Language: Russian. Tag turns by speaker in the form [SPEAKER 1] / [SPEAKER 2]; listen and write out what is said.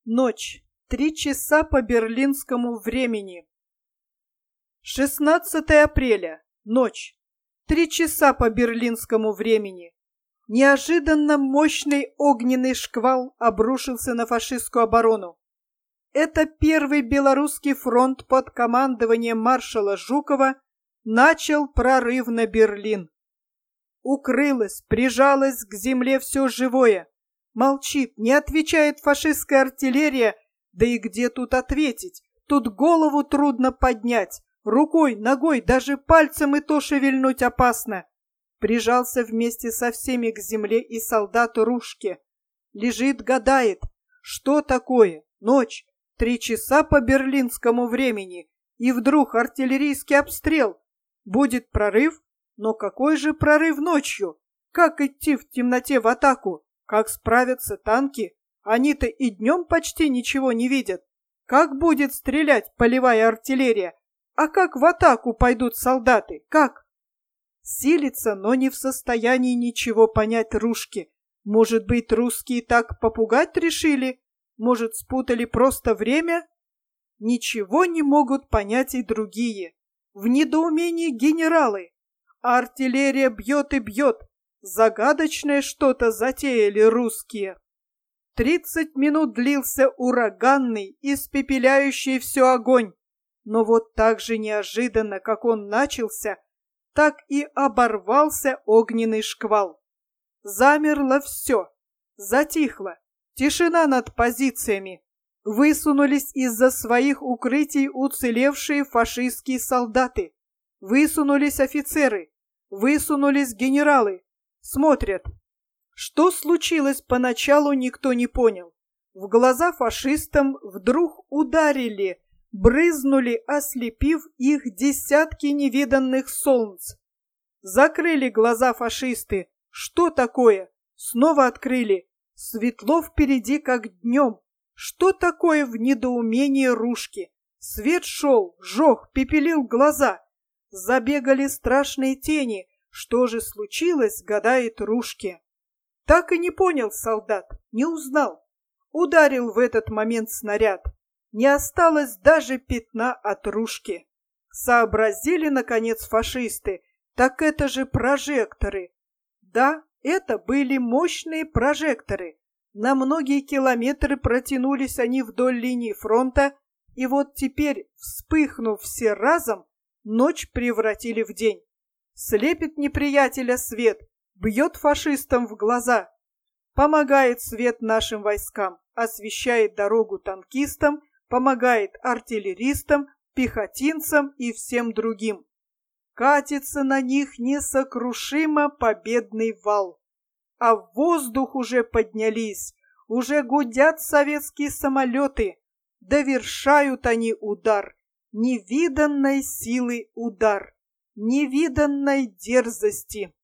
[SPEAKER 1] Ночь. 3 часа по берлинскому времени. 16 апреля. Ночь. 3 часа по берлинскому времени. Неожиданно мощный огненный шквал обрушился на фашистскую оборону. Это первый белорусский фронт под командованием маршала Жукова начал прорыв на Берлин. Укрылось, прижалось к земле все живое. Молчит, не отвечает фашистская артиллерия, да и где тут ответить? Тут голову трудно поднять, рукой, ногой, даже пальцем и то шевельнуть опасно. Прижался вместе со всеми к земле и солдат Рушке. Лежит, гадает, что такое? Ночь, 3 часа по берлинскому времени, и вдруг артиллерийский обстрел. Будет прорыв? Но какой же прорыв ночью? Как идти в темноте в атаку? Как справятся танки? Они-то и днем почти ничего не видят. Как будет стрелять полевая артиллерия? А как в атаку пойдут солдаты? Как? Силится, но не в состоянии ничего понять Рушке. Может быть, русские так попугать решили? Может, спутали просто время? Ничего не могут понять и другие. В недоумении генералы. А артиллерия бьет и бьет. Загадочное что-то затеяли русские. 30 минут длился ураганный, испепеляющий все огонь. Но вот так же неожиданно, как он начался, так и оборвался огненный шквал. Замерло все. Затихло. Тишина над позициями. Высунулись из-за своих укрытий уцелевшие фашистские солдаты. Высунулись офицеры. Высунулись генералы. Смотрят. Что случилось поначалу, никто не понял. В глаза фашистам вдруг ударили, брызнули, ослепив их десятки невиданных солнц. Закрыли глаза фашисты. Что такое? Снова открыли. Светло впереди, как днем. Что такое в недоумении Рушки? Свет шел, жег, пепелил глаза. Забегали страшные тени. Что же случилось, гадает Рушке. Так и не понял солдат, не узнал. Ударил в этот момент снаряд. Не осталось даже пятна от Рушки. Сообразили, наконец, фашисты. Так это же прожекторы. Да, это были мощные прожекторы. На многие километры протянулись они вдоль линии фронта, и вот теперь, вспыхнув все разом, ночь превратили в день. Слепит неприятеля свет, бьет фашистам в глаза. Помогает свет нашим войскам, освещает дорогу танкистам, помогает артиллеристам, пехотинцам и всем другим. Катится на них несокрушимо победный вал. А в воздух уже поднялись, уже гудят советские самолеты. Довершают они удар, невиданной силы удар, невиданной дерзости.